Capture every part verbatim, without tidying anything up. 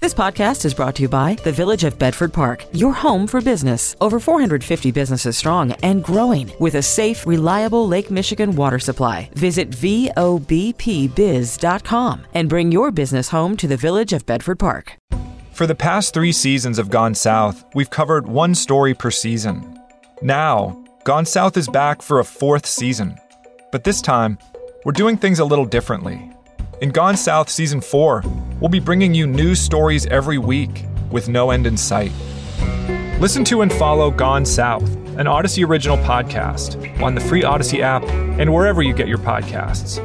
This podcast is brought to you by the Village of Bedford Park, your home for business. Over four hundred fifty businesses strong and growing with a safe, reliable Lake Michigan water supply. Visit V O B P biz dot com and bring your business home to the Village of Bedford Park. For the past three seasons of Gone South, we've covered one story per season. Now, Gone South is back for a fourth season. But this time, we're doing things a little differently. In Gone South Season four, we'll be bringing you news stories every week with no end in sight. Listen to and follow Gone South, an Odyssey original podcast, on the free Odyssey app and wherever you get your podcasts.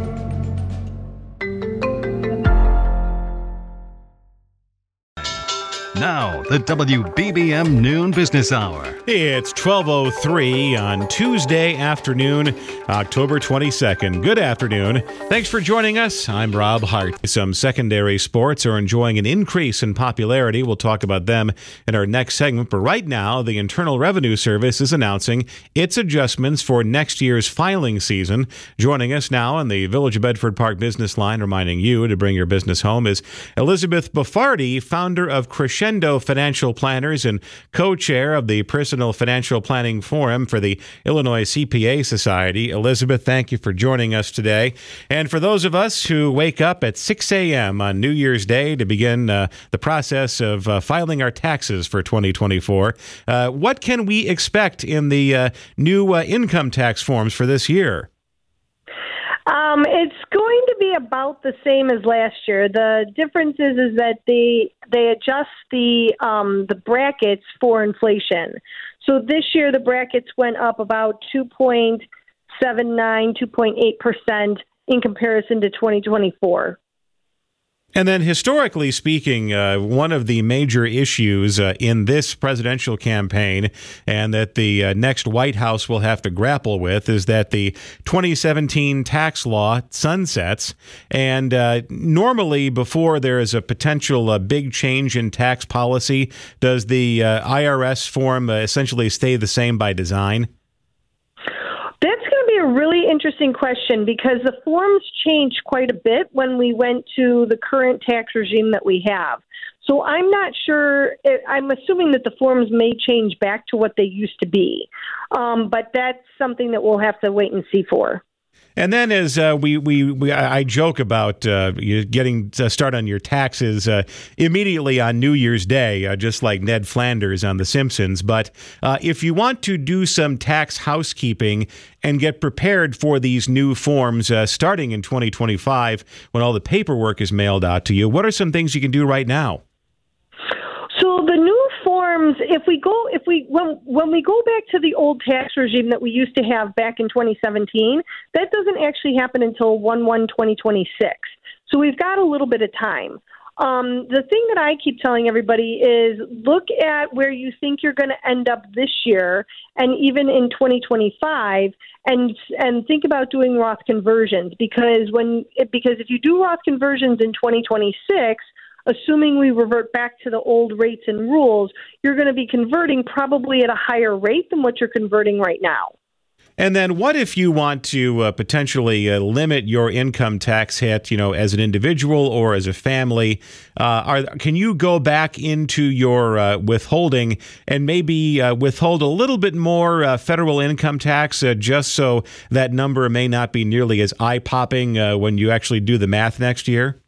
Now, the W B B M Noon Business Hour. It's twelve oh three on Tuesday afternoon, October twenty-second. Good afternoon. Thanks for joining us. I'm Rob Hart. Some secondary sports are enjoying an increase in popularity. We'll talk about them in our next segment. But right now, the Internal Revenue Service is announcing its adjustments for next year's filing season. Joining us now on the Village of Bedford Park business line, reminding you to bring your business home, is Elizabeth Buffardi, founder of Crescendo Financial Planners and co-chair of the Personal Financial Planning Forum for the Illinois C P A Society. Elizabeth, thank you for joining us today. And for those of us who wake up at six a.m. on New Year's Day to begin uh, the process of uh, filing our taxes for twenty twenty-four, uh, what can we expect in the uh, new uh, income tax forms for this year? Um, it's going to be about the same as last year. The difference is, is that they they adjust the um, the brackets for inflation. So this year the brackets went up about two point seven nine, two point eight percent in comparison to twenty twenty-four. And then historically speaking, uh, one of the major issues uh, in this presidential campaign and that the uh, next White House will have to grapple with is that the twenty seventeen tax law sunsets. And uh, normally before there is a potential uh, big change in tax policy, does the uh, I R S form uh, essentially stay the same by design? That's going to be a really interesting question because the forms changed quite a bit when we went to the current tax regime that we have. So I'm not sure. I'm assuming that the forms may change back to what they used to be. Um, but that's something that we'll have to wait and see for. And then as uh, we, we, we, I joke about uh, you getting to start on your taxes uh, immediately on New Year's Day, uh, just like Ned Flanders on The Simpsons. But uh, if you want to do some tax housekeeping and get prepared for these new forms uh, starting in twenty twenty-five, when all the paperwork is mailed out to you, what are some things you can do right now? So the new forms, if we go, if we when when we go back to the old tax regime that we used to have back in twenty seventeen, that doesn't actually happen until one one twenty twenty-six. So we've got a little bit of time. Um, the thing that I keep telling everybody is look at where you think you're going to end up this year and even in twenty twenty-five, and and think about doing Roth conversions because when because if you do Roth conversions in twenty twenty-six. Assuming we revert back to the old rates and rules, you're going to be converting probably at a higher rate than what you're converting right now. And then what if you want to uh, potentially uh, limit your income tax hit, you know, as an individual or as a family? Uh, are, can you go back into your uh, withholding and maybe uh, withhold a little bit more uh, federal income tax uh, just so that number may not be nearly as eye-popping uh, when you actually do the math next year?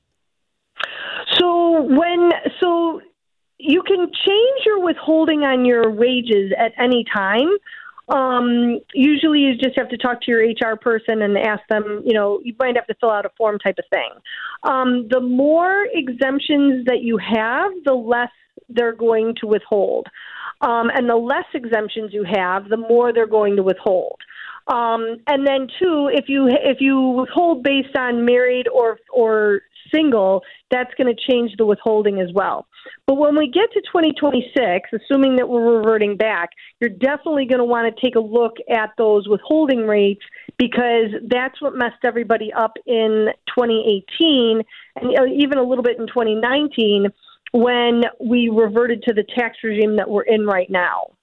So when so you can change your withholding on your wages at any time. Um, usually you just have to talk to your H R person and ask them, you know, you might have to fill out a form type of thing. Um, the more exemptions that you have, the less they're going to withhold. Um, and the less exemptions you have, the more they're going to withhold. Um, and then two, if you if you withhold based on married or or single, that's going to change the withholding as well. But when we get to twenty twenty-six, assuming that we're reverting back, you're definitely going to want to take a look at those withholding rates because that's what messed everybody up in twenty eighteen and even a little bit in twenty nineteen when we reverted to the tax regime that we're in right now.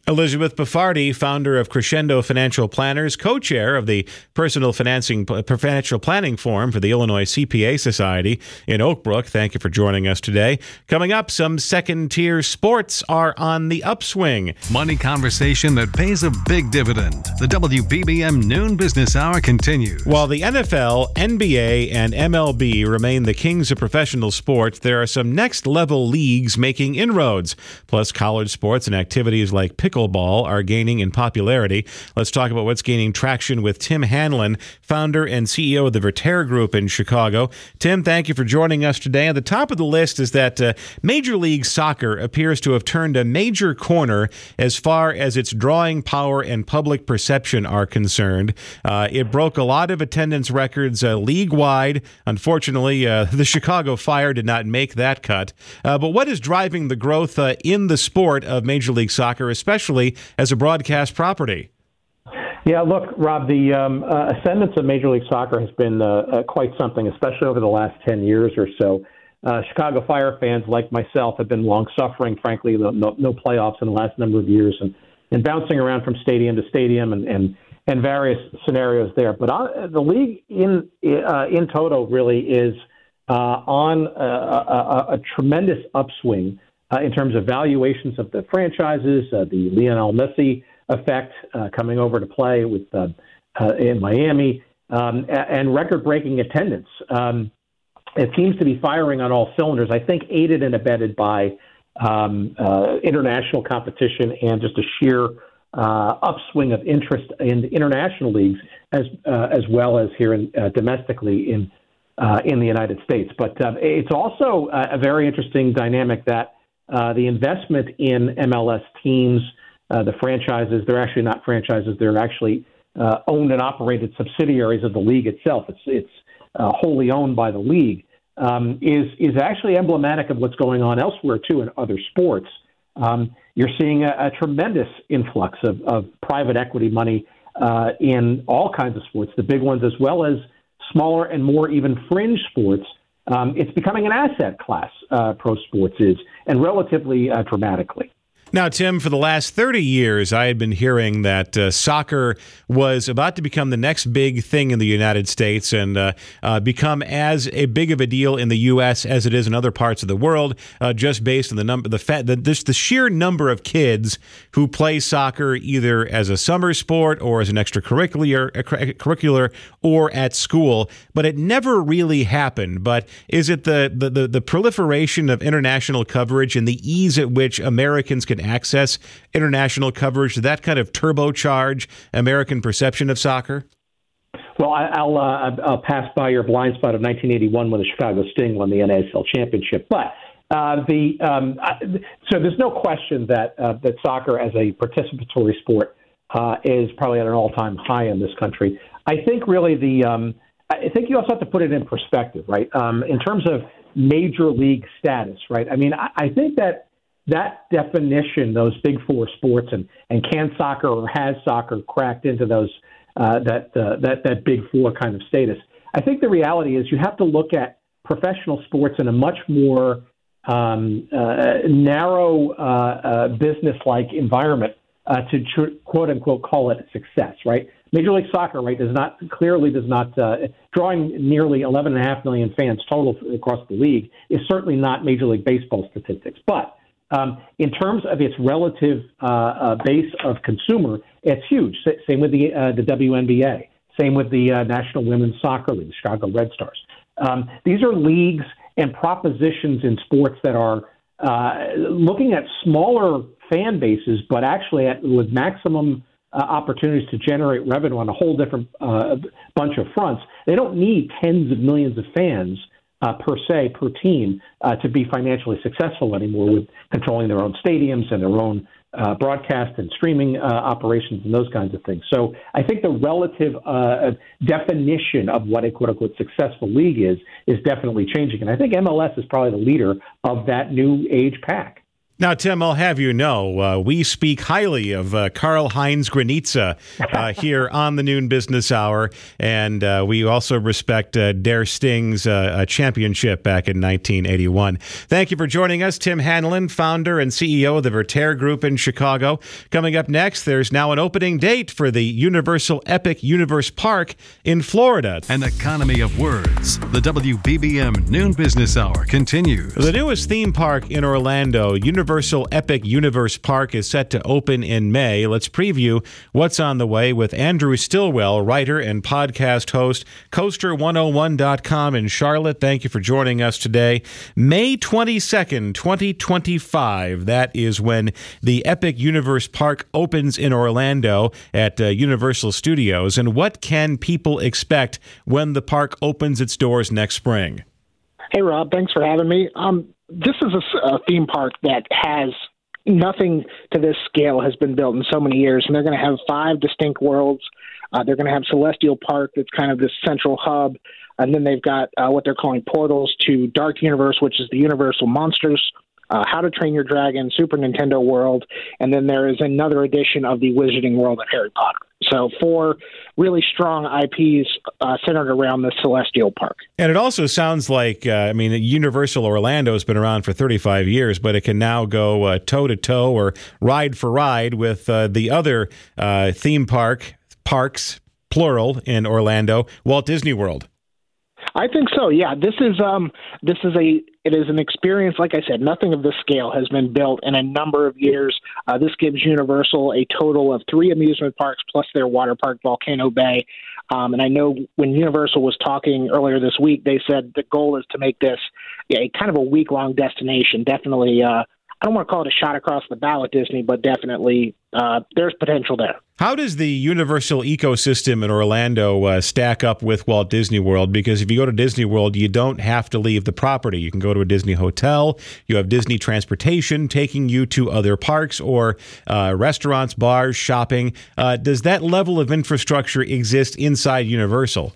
Elizabeth Baffardi, founder of Crescendo Financial Planners, co-chair of the Personal Financing Financial Planning Forum for the Illinois C P A Society in Oak Brook. Thank you for joining us today. Coming up, some second-tier sports are on the upswing. Money conversation that pays a big dividend. The W B B M Noon Business Hour continues. While the N F L, N B A, and M L B remain the kings of professional sports, there are some next-level leagues making inroads. Plus, college sports and activities like pickleball are gaining in popularity. Let's talk about what's gaining traction with Tim Hanlon, founder and C E O of the Vertere Group in Chicago. Tim, thank you for joining us today. At the top of the list is that uh, Major League Soccer appears to have turned a major corner as far as its drawing power and public perception are concerned. Uh, it broke a lot of attendance records uh, league-wide. Unfortunately, uh, the Chicago Fire did not make that cut. Uh, but what is driving the growth uh, in the sport of Major League Soccer, especially as a broadcast property? Yeah, look, Rob, the um, uh, ascendance of Major League Soccer has been uh, uh, quite something, especially over the last ten years or so. Uh, Chicago Fire fans, like myself, have been long-suffering, frankly, no, no playoffs in the last number of years, and, and bouncing around from stadium to stadium and, and, and various scenarios there. But uh, the league in uh, in total really is uh, on a, a, a tremendous upswing Uh, in terms of valuations of the franchises, uh, the Lionel Messi effect uh, coming over to play with uh, uh, in Miami, um, and record-breaking attendance. Um, it seems to be firing on all cylinders, I think aided and abetted by um, uh, international competition and just a sheer uh, upswing of interest in the international leagues as uh, as well as here in, uh, domestically in, uh, in the United States. But uh, it's also a very interesting dynamic that Uh, the investment in M L S teams, uh, the franchises, they're actually not franchises. They're actually uh, owned and operated subsidiaries of the league itself. It's it's uh, wholly owned by the league, um, is is actually emblematic of what's going on elsewhere, too, in other sports. Um, you're seeing a, a tremendous influx of, of private equity money uh, in all kinds of sports, the big ones as well as smaller and more even fringe sports. Um, it's becoming an asset class, uh, pro sports is, and relatively uh, dramatically. Now, Tim, for the last thirty years, I had been hearing that uh, soccer was about to become the next big thing in the United States and uh, uh, become as a big of a deal in the U S as it is in other parts of the world, uh, just based on the number, the fact that this, the sheer number of kids who play soccer either as a summer sport or as an extracurricular, curricular, or at school. But it never really happened. But is it the the, the, the proliferation of international coverage and the ease at which Americans can access international coverage, did that kind of turbocharge American perception of soccer? Well, I, I'll, uh, I'll pass by your blind spot of nineteen eighty-one when the Chicago Sting won the N A S L championship. But uh, the um, I, so there's no question that uh, that soccer as a participatory sport uh, is probably at an all-time high in this country. I think really the um, I think you also have to put it in perspective, right? Um, in terms of major league status, right? I mean, I, I think that. That definition, those big four sports, and, and can soccer or has soccer cracked into those uh, that uh, that that big four kind of status? I think the reality is you have to look at professional sports in a much more um, uh, narrow, uh, uh, business-like environment uh, to tr- quote unquote call it a success. Right? Major League Soccer, right, does not clearly does not uh, drawing nearly eleven and a half million fans total across the league is certainly not Major League Baseball statistics, but Um, in terms of its relative uh, uh, base of consumer, it's huge. S- same with the uh, the W N B A. Same with the uh, National Women's Soccer League, the Chicago Red Stars. Um, these are leagues and propositions in sports that are uh, looking at smaller fan bases, but actually at, with maximum uh, opportunities to generate revenue on a whole different uh, bunch of fronts. They don't need tens of millions of fans Uh, per se, per team, uh, to be financially successful anymore with controlling their own stadiums and their own uh, broadcast and streaming uh, operations and those kinds of things. So I think the relative uh, definition of what a quote-unquote successful league is is definitely changing. And I think M L S is probably the leader of that new age pack. Now, Tim, I'll have you know, uh, we speak highly of uh, Karl-Heinz Granitza uh, here on the Noon Business Hour, and uh, we also respect uh, Der Sting's uh, championship back in nineteen eighty-one. Thank you for joining us, Tim Hanlon, founder and C E O of the Verter Group in Chicago. Coming up next, there's now an opening date for the Universal Epic Universe Park in Florida. An economy of words. The W B B M Noon Business Hour continues. The newest theme park in Orlando, Universal Universal Epic Universe Park, is set to open in May. Let's preview what's on the way with Andrew Stillwell, writer and podcast host, coaster one oh one dot com in Charlotte. Thank you for joining us today. May twenty-second, twenty twenty-five. That is when the Epic Universe Park opens in Orlando at uh, Universal Studios. And what can people expect when the park opens its doors next spring? Hey, Rob. Thanks for having me. Um, This is a, a theme park that has nothing to this scale has been built in so many years, and they're going to have five distinct worlds. Uh, they're going to have Celestial Park, that's kind of this central hub, and then they've got uh, what they're calling portals to Dark Universe, which is the Universal Monsters, uh, How to Train Your Dragon, Super Nintendo World, and then there is another edition of the Wizarding World of Harry Potter. So four really strong I Ps uh, centered around the Celestial Park. And it also sounds like, uh, I mean, Universal Orlando has been around for thirty-five years, but it can now go uh, toe-to-toe or ride for ride with uh, the other uh, theme park, parks, plural, in Orlando, Walt Disney World. I think so. Yeah, this is um, this is a it is an experience. Like I said, nothing of this scale has been built in a number of years. Uh, this gives Universal a total of three amusement parks plus their water park, Volcano Bay. Um, and I know when Universal was talking earlier this week, they said the goal is to make this a kind of a week long destination. Definitely, uh, I don't want to call it a shot across the bow at Disney, but definitely uh, there's potential there. How does the Universal ecosystem in Orlando uh, stack up with Walt Disney World? Because if you go to Disney World, you don't have to leave the property. You can go to a Disney hotel. You have Disney transportation taking you to other parks or uh, restaurants, bars, shopping. Uh, does that level of infrastructure exist inside Universal?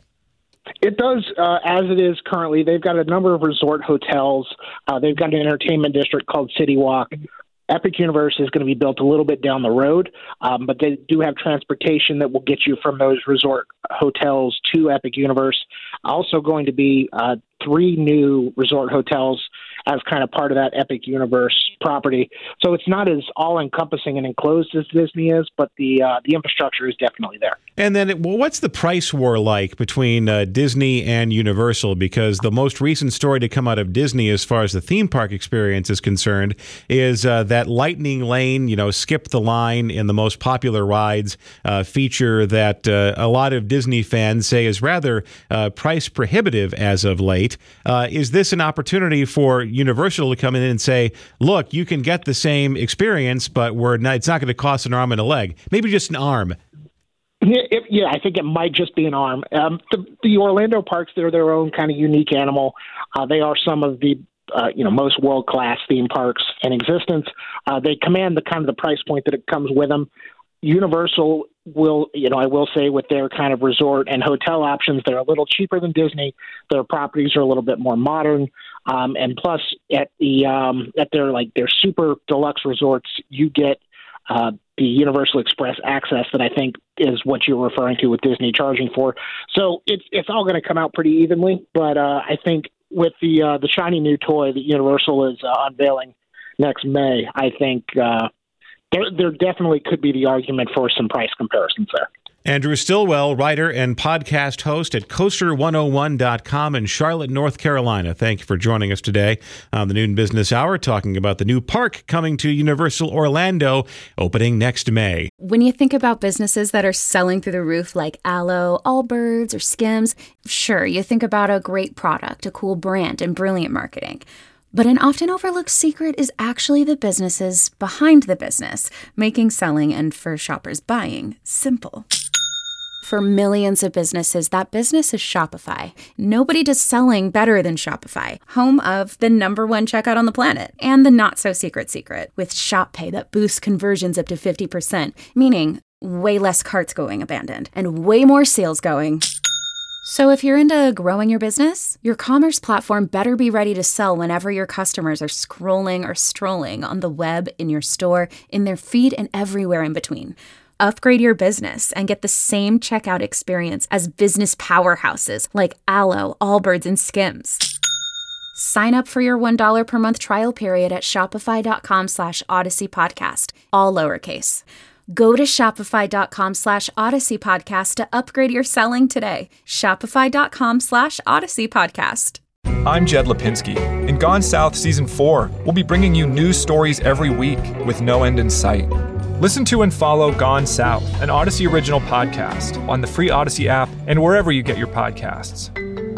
It does, uh, as it is currently. They've got a number of resort hotels. Uh, they've got an entertainment district called City Walk. Epic Universe is going to be built a little bit down the road, um, but they do have transportation that will get you from those resort hotels to Epic Universe. Also going to be uh, three new resort hotels as kind of part of that Epic Universe property. So it's not as all-encompassing and enclosed as Disney is, but the uh, the infrastructure is definitely there. And then well, what's the price war like between uh, Disney and Universal? Because the most recent story to come out of Disney as far as the theme park experience is concerned is uh, that Lightning Lane, you know, skip the line in the most popular rides uh, feature that uh, a lot of Disney fans say is rather uh, price prohibitive as of late. Uh, is this an opportunity for Universal to come in and say, look, you can get the same experience, but we're not, it's not going to cost an arm and a leg, maybe just an arm? Yeah, it, yeah, I think it might just be an arm. Um, the, the Orlando parks, they're their own kind of unique animal. Uh, they are some of the uh, you know most world-class theme parks in existence. Uh, they command the kind of the price point that it comes with them. Universal will, you know, I will say with their kind of resort and hotel options, they're a little cheaper than Disney. Their properties are a little bit more modern. Um, and plus at the, um, at their like their super deluxe resorts, you get, uh, the Universal Express access that I think is what you're referring to with Disney charging for. So it's, it's all going to come out pretty evenly. But, uh, I think with the, uh, the shiny new toy that Universal is uh, unveiling next May, I think, uh, There, there definitely could be the argument for some price comparisons there. Andrew Stillwell, writer and podcast host at coaster one oh one dot com in Charlotte, North Carolina. Thank you for joining us today on the Noon Business Hour, talking about the new park coming to Universal Orlando, opening next May. When you think about businesses that are selling through the roof like Aloe, Allbirds, or Skims, sure, you think about a great product, a cool brand, and brilliant marketing. But an often overlooked secret is actually the businesses behind the business, making selling and for shoppers buying simple. For millions of businesses, that business is Shopify. Nobody does selling better than Shopify, home of the number one checkout on the planet and the not-so-secret secret with Shop Pay that boosts conversions up to fifty percent, meaning way less carts going abandoned and way more sales going So if you're into growing your business, your commerce platform better be ready to sell whenever your customers are scrolling or strolling on the web, in your store, in their feed, and everywhere in between. Upgrade your business and get the same checkout experience as business powerhouses like Allo, Allbirds, and Skims. Sign up for your one dollar per month trial period at shopify.com slash Odyssey Podcast, all lowercase. Go to shopify.com slash Odyssey Podcast to upgrade your selling today. Shopify.com slash Odyssey Podcast. I'm Jed Lipinski. In Gone South Season four, we'll be bringing you news stories every week with no end in sight. Listen to and follow Gone South, an Odyssey original podcast, on the free Odyssey app and wherever you get your podcasts.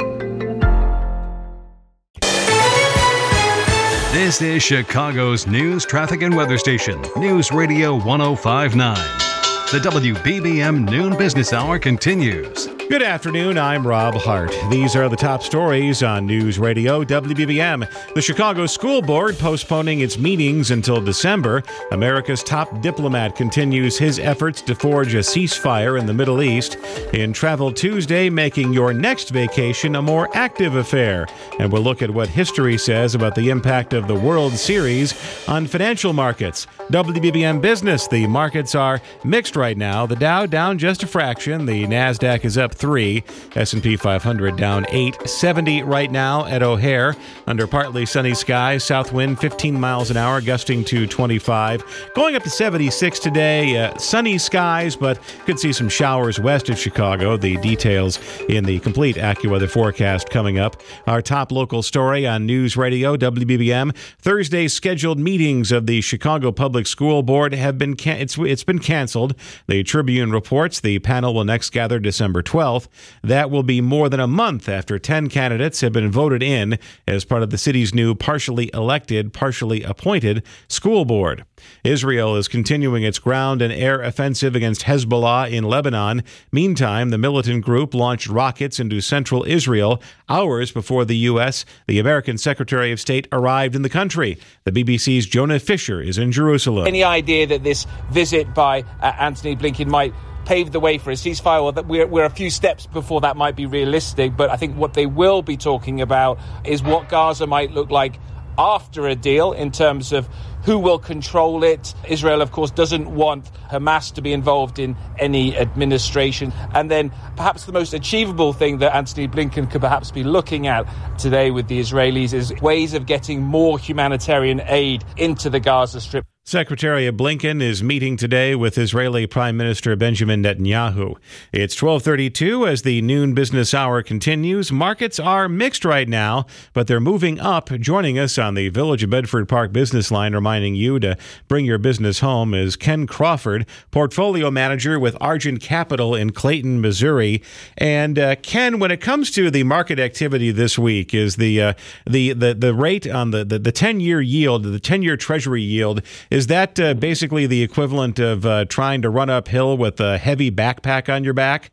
This is Chicago's news, traffic, and weather station, News Radio one oh five point nine. The W B B M Noon Business Hour continues. Good afternoon, I'm Rob Hart. These are the top stories on News Radio W B B M. The Chicago School Board postponing its meetings until December. America's top diplomat continues his efforts to forge a ceasefire in the Middle East. In Travel Tuesday, making your next vacation a more active affair. And we'll look at what history says about the impact of the World Series on financial markets. W B B M Business, the markets are mixed right now. The Dow down just a fraction. The NASDAQ is up three. S and P five hundred down eight. seventy right now at O'Hare. Under partly sunny skies. South wind fifteen miles an hour, gusting to twenty-five. Going up to seventy-six today. Uh, sunny skies, but could see some showers west of Chicago. The details in the complete AccuWeather forecast coming up. Our top local story on News Radio W B B M. Thursday's scheduled meetings of the Chicago Public School Board have been can- it's, it's been canceled. The Tribune reports the panel will next gather December twelfth. That will be more than a month after ten candidates have been voted in as part of the city's new partially elected, partially appointed school board. Israel is continuing its ground and air offensive against Hezbollah in Lebanon. Meantime, the militant group launched rockets into central Israel hours before the U S, the American Secretary of State, arrived in the country. The B B C's Jonah Fisher is in Jerusalem. Any idea that this visit by uh, Antony Blinken might pave the way for a ceasefire, or that we're, we're a few steps before that might be realistic. But I think what they will be talking about is what Gaza might look like after a deal in terms of who will control it. Israel, of course, doesn't want Hamas to be involved in any administration. And then perhaps the most achievable thing that Antony Blinken could perhaps be looking at today with the Israelis is ways of getting more humanitarian aid into the Gaza Strip. Secretary Blinken is meeting today with Israeli Prime Minister Benjamin Netanyahu. It's twelve thirty-two as the noon business hour continues. Markets are mixed right now, but they're moving up. Joining us on the Village of Bedford Park business line, reminding you to bring your business home, is Ken Crawford, portfolio manager with Argent Capital in Clayton, Missouri. And uh, Ken, when it comes to the market activity this week, is the uh, the, the the rate on the the ten-year yield, the ten-year Treasury yield. Is that uh, basically the equivalent of uh, trying to run uphill with a heavy backpack on your back?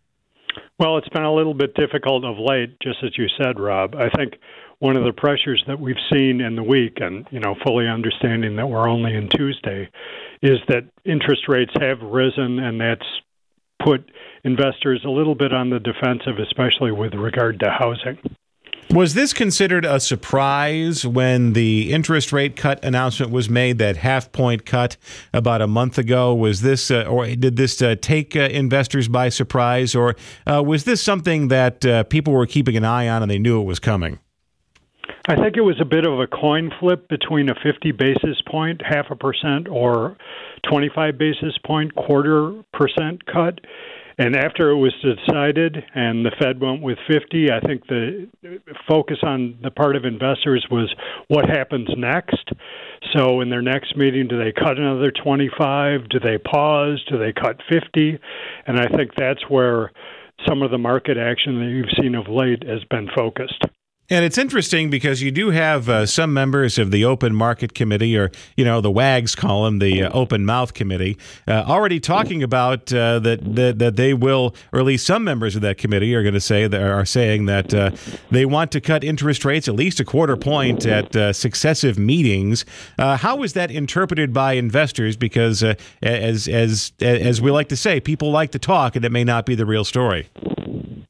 Well, it's been a little bit difficult of late, just as you said, Rob. I think one of the pressures that we've seen in the week, and, you know, fully understanding that we're only in Tuesday, is that interest rates have risen, and that's put investors a little bit on the defensive, especially with regard to housing. Was this considered a surprise when the interest rate cut announcement was made, that half-point cut about a month ago? Was this, uh, or did this uh, take uh, investors by surprise, or uh, was this something that uh, people were keeping an eye on and they knew it was coming? I think it was a bit of a coin flip between a fifty basis point, half a percent, or twenty-five basis point, quarter percent cut. And after it was decided and the Fed went with fifty, I think the focus on the part of investors was what happens next. So in their next meeting, do they cut another twenty-five? Do they pause? Do they cut fifty? And I think that's where some of the market action that you've seen of late has been focused. And it's interesting because you do have uh, some members of the Open Market Committee, or, you know, the WAGs call them, the uh, Open Mouth Committee, uh, already talking about uh, that, that that they will, or at least some members of that committee are going to say, that are saying that uh, they want to cut interest rates at least a quarter point at uh, successive meetings. Uh, how is that interpreted by investors? Because uh, as as as we like to say, people like to talk, and it may not be the real story.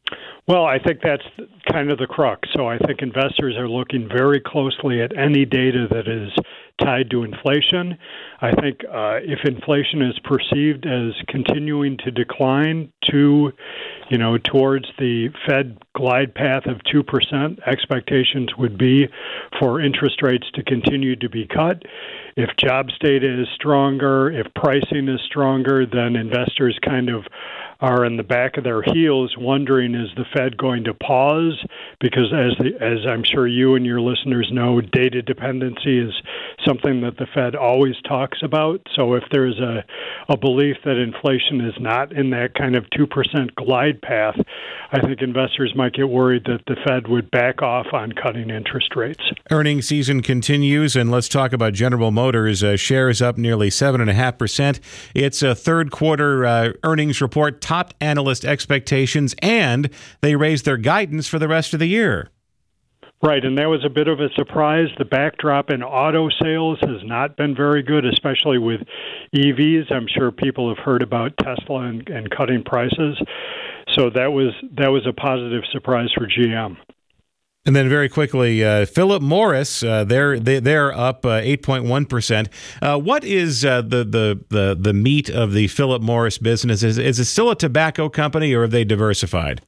Well, I think that's kind of the crux. So I think investors are looking very closely at any data that is tied to inflation. I think uh, if inflation is perceived as continuing to decline to, you know, towards the Fed glide path of two percent, expectations would be for interest rates to continue to be cut. If jobs data is stronger, if pricing is stronger, then investors kind of are in the back of their heels wondering, is the Fed going to pause? Because as the, as I'm sure you and your listeners know, data dependency is something that the Fed always talks about. So if there's a, a belief that inflation is not in that kind of two percent glide path, I think investors might get worried that the Fed would back off on cutting interest rates. Earnings season continues, and let's talk about General Motors. Uh, shares up nearly seven point five percent. It's a third quarter uh, earnings report, topped analyst expectations, and they raised their guidance for the rest of the year. Right, and that was a bit of a surprise. The backdrop in auto sales has not been very good, especially with E Vs. I'm sure people have heard about Tesla and, and cutting prices. So that was that was a positive surprise for G M. And then very quickly, uh, Philip Morris, uh, they're they, they're up uh, eight point one percent. Uh, what is uh, the, the the the meat of the Philip Morris business? Is, is it still a tobacco company, or have they diversified?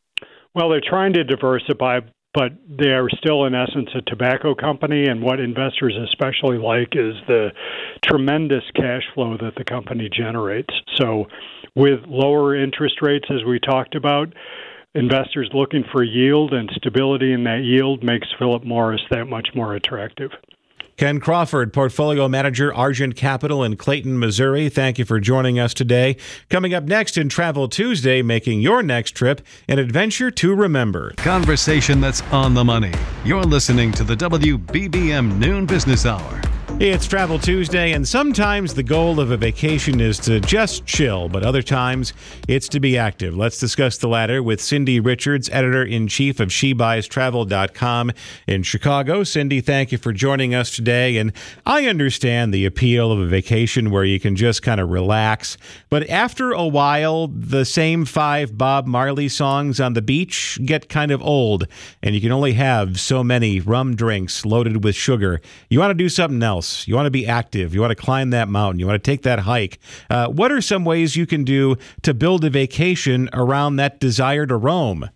Well, they're trying to diversify, but they are still, in essence, a tobacco company. And what investors especially like is the tremendous cash flow that the company generates. So with lower interest rates, as we talked about, investors looking for yield and stability in that yield makes Philip Morris that much more attractive. Ken Crawford, Portfolio Manager, Argent Capital in Clayton, Missouri. Thank you for joining us today. Coming up next in Travel Tuesday, making your next trip an adventure to remember. Conversation that's on the money. You're listening to the W B B M Noon Business Hour. It's Travel Tuesday, and sometimes the goal of a vacation is to just chill, but other times it's to be active. Let's discuss the latter with Cindy Richards, Editor-in-Chief of She Buys Travel dot com in Chicago. Cindy, thank you for joining us today, and I understand the appeal of a vacation where you can just kind of relax, but after a while, the same five Bob Marley songs on the beach get kind of old, and you can only have so many rum drinks loaded with sugar. You want to do something else. You want to be active. You want to climb that mountain. You want to take that hike. Uh, what are some ways you can do to build a vacation around that desire to roam?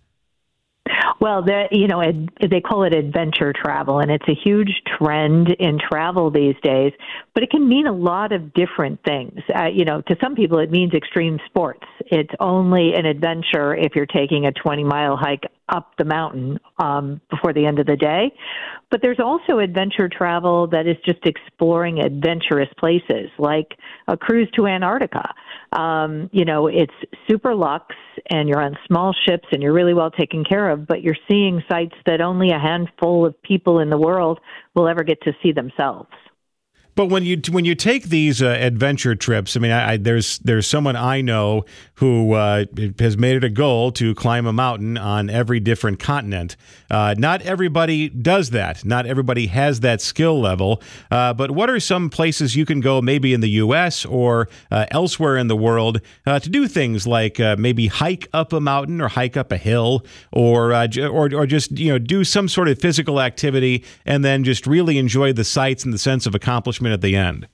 Well, you know, they call it adventure travel, and it's a huge trend in travel these days, but it can mean a lot of different things. Uh, you know, to some people, it means extreme sports. It's only an adventure if you're taking a twenty-mile hike up the mountain um, before the end of the day. But there's also adventure travel that is just exploring adventurous places, like a cruise to Antarctica. Um, you know, it's super luxe, and you're on small ships, and you're really well taken care of, but you're seeing sights that only a handful of people in the world will ever get to see themselves. But when you when you take these uh, adventure trips, I mean, I, I, there's there's someone I know who uh, has made it a goal to climb a mountain on every different continent. Uh, not everybody does that. Not everybody has that skill level. Uh, but what are some places you can go, maybe in the U S or uh, elsewhere in the world, uh, to do things like uh, maybe hike up a mountain or hike up a hill, or uh, or or just you know do some sort of physical activity and then just really enjoy the sights and the sense of accomplishment at the end?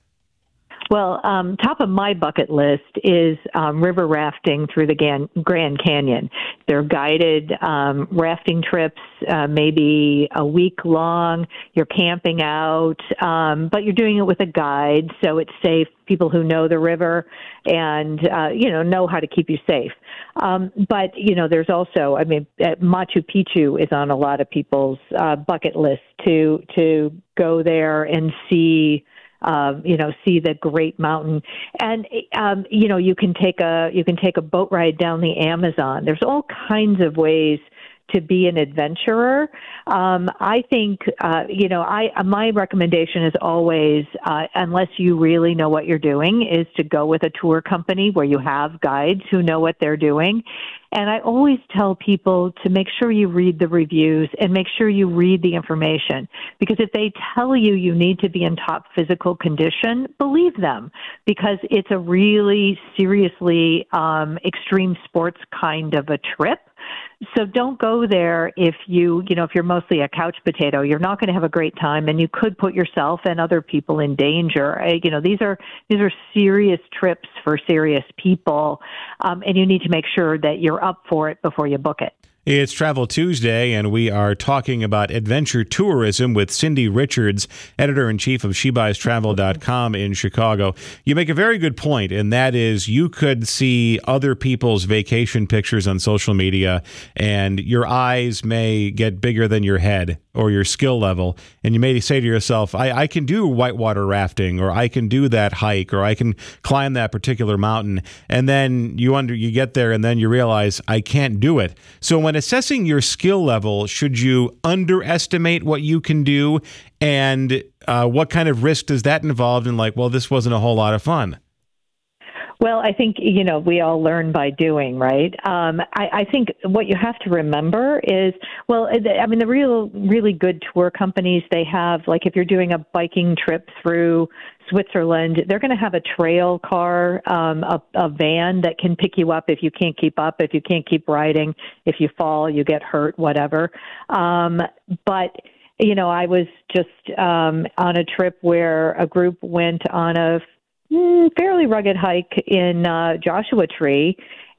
Well, um, top of my bucket list is um, river rafting through the Gan- Grand Canyon. They're guided um, rafting trips, uh, maybe a week long. You're camping out, um, but you're doing it with a guide, so it's safe. People who know the river and, uh, you know, know how to keep you safe. Um, but, you know, there's also, I mean, Machu Picchu is on a lot of people's uh, bucket list to to go there and see Uh, you know, see the great mountain, and um, you know, you can take a you can take a boat ride down the Amazon. There's all kinds of ways to be an adventurer. Um, I think, uh, you know, I my recommendation is always, uh, unless you really know what you're doing, is to go with a tour company where you have guides who know what they're doing. And I always tell people to make sure you read the reviews and make sure you read the information. Because if they tell you you need to be in top physical condition, believe them. Because it's a really seriously um, extreme sports kind of a trip. So don't go there if you, you know, if you're mostly a couch potato. You're not going to have a great time, and you could put yourself and other people in danger. You know, these are these are serious trips for serious people, um, and you need to make sure that you're up for it before you book it. It's Travel Tuesday, and we are talking about adventure tourism with Cindy Richards, editor-in-chief of she buys travel dot com in Chicago. You make a very good point, and that is you could see other people's vacation pictures on social media, and your eyes may get bigger than your head or your skill level, and you may say to yourself, I, I can do whitewater rafting, or I can do that hike, or I can climb that particular mountain, and then you under you get there, and then you realize, I can't do it. So when assessing your skill level, should you underestimate what you can do, and uh, what kind of risk does that involve in, like, well, this wasn't a whole lot of fun? Well, I think, you know, we all learn by doing, right? Um, I, I think what you have to remember is, well, I mean, the real, really good tour companies, they have, like, if you're doing a biking trip through Switzerland, they're going to have a trail car, um, a, a van that can pick you up if you can't keep up, if you can't keep riding, if you fall, you get hurt, whatever. Um, but you know, I was just um, on a trip where a group went on a fairly rugged hike in uh, Joshua Tree,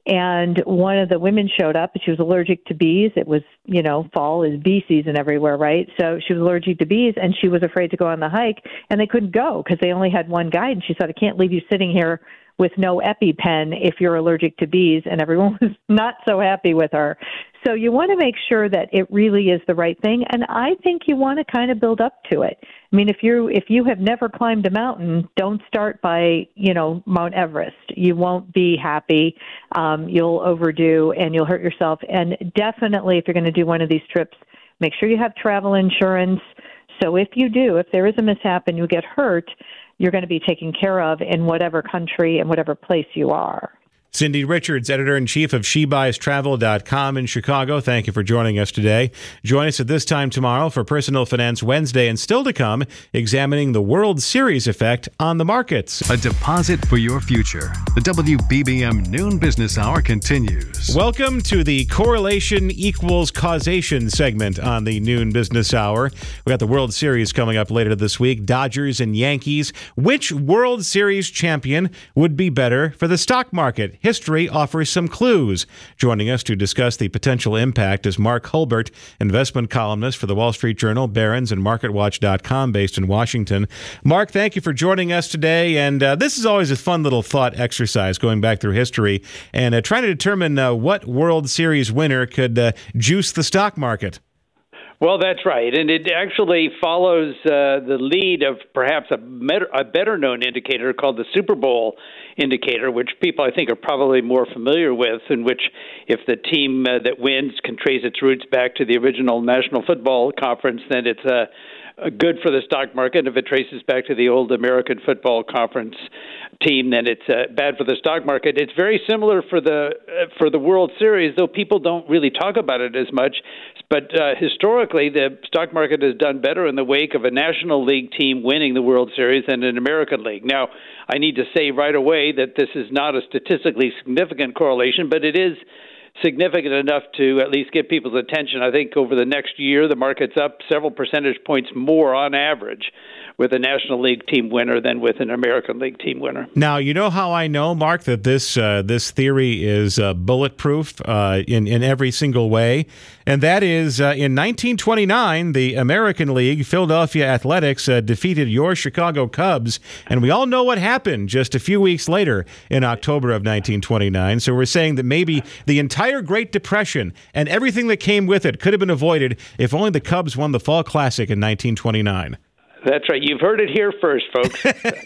and one of the women showed up. She was allergic to bees. It was, you know, fall is bee season everywhere, right? So she was allergic to bees, and she was afraid to go on the hike, and they couldn't go because they only had one guide. And she said, I can't leave you sitting here with no EpiPen if you're allergic to bees, and everyone was not so happy with her. So you want to make sure that it really is the right thing, and I think you want to kind of build up to it. I mean, if you if you have never climbed a mountain, don't start by, you know, Mount Everest. You won't be happy. Um, you'll overdo, and you'll hurt yourself. And definitely, if you're going to do one of these trips, make sure you have travel insurance. So if you do, if there is a mishap and you get hurt, you're going to be taken care of in whatever country and whatever place you are. Cindy Richards, editor-in-chief of she buys travel dot com in Chicago. Thank you for joining us today. Join us at this time tomorrow for Personal Finance Wednesday, and still to come, examining the World Series effect on the markets. A deposit for your future. The W B B M Noon Business Hour continues. Welcome to the Correlation Equals Causation segment on the Noon Business Hour. We got the World Series coming up later this week, Dodgers and Yankees. Which World Series champion would be better for the stock market? History offers some clues. Joining us to discuss the potential impact is Mark Hulbert, investment columnist for the Wall Street Journal, Barron's, and Market Watch dot com, based in Washington. Mark, thank you for joining us today. And uh, this is always a fun little thought exercise, going back through history and uh, trying to determine uh, what World Series winner could uh, juice the stock market. Well, that's right. And it actually follows uh, the lead of perhaps a, met- a better-known indicator called the Super Bowl indicator, which people, I think, are probably more familiar with, in which if the team uh, that wins can trace its roots back to the original National Football Conference, then it's uh, good for the stock market. If it traces back to the old American Football Conference team, then it's uh, bad for the stock market. It's very similar for the uh, for the World Series, though people don't really talk about it as much. But uh, historically, the stock market has done better in the wake of a National League team winning the World Series than an American League. Now, I need to say right away that this is not a statistically significant correlation, but it is significant enough to at least get people's attention. I think over the next year, the market's up several percentage points more on average with a National League team winner than with an American League team winner. Now, you know how I know, Mark, that this uh, this theory is uh, bulletproof uh, in, in every single way, and that is uh, in nineteen twenty-nine, the American League, Philadelphia Athletics, uh, defeated your Chicago Cubs, and we all know what happened just a few weeks later in October of nineteen twenty-nine. So we're saying that maybe the entire Great Depression and everything that came with it could have been avoided if only the Cubs won the Fall Classic in nineteen twenty-nine. That's right. You've heard it here first, folks.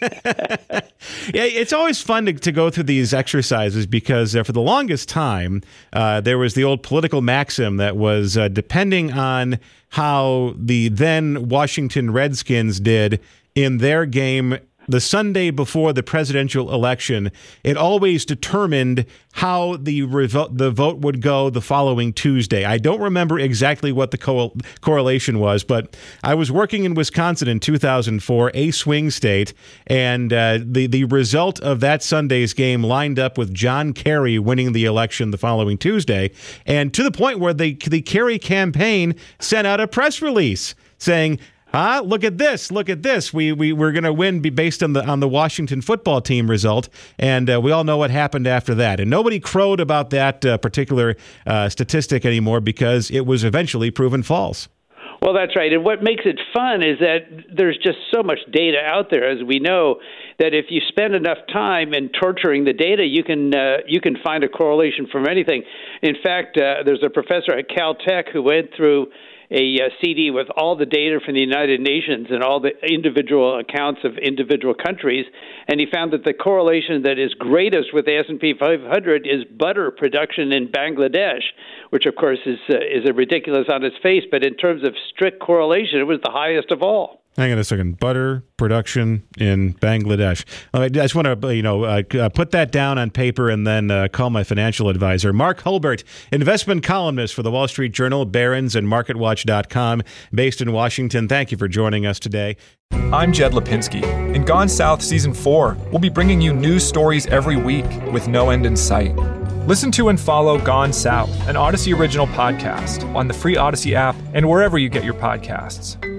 Yeah, it's always fun to, to go through these exercises because uh, for the longest time, uh, there was the old political maxim that was uh, depending on how the then Washington Redskins did in their game the Sunday before the presidential election, it always determined how the revo- the vote would go the following Tuesday. I don't remember exactly what the co- correlation was, but I was working in Wisconsin in two thousand four, a swing state, and uh, the, the result of that Sunday's game lined up with John Kerry winning the election the following Tuesday, and to the point where the, the Kerry campaign sent out a press release saying, Ah, look at this! Look at this! We we we're going to win based on the on the Washington football team result, and uh, we all know what happened after that. And nobody crowed about that uh, particular uh, statistic anymore because it was eventually proven false. Well, that's right. And what makes it fun is that there's just so much data out there, as we know, that if you spend enough time in torturing the data, you can uh, you can find a correlation from anything. In fact, uh, there's a professor at Caltech who went through a uh, C D with all the data from the United Nations and all the individual accounts of individual countries, and he found that the correlation that is greatest with the S and P five hundred is butter production in Bangladesh, which of course is uh, is a ridiculous on its face, but in terms of strict correlation, it was the highest of all. Hang on a second. Butter production in Bangladesh. I just want to, you know, uh, put that down on paper and then uh, call my financial advisor, Mark Hulbert, investment columnist for the Wall Street Journal, Barron's, and market watch dot com, based in Washington. Thank you for joining us today. I'm Jed Lipinski. In Gone South Season four, we'll be bringing you news stories every week with no end in sight. Listen to and follow Gone South, an Odyssey original podcast, on the free Odyssey app and wherever you get your podcasts.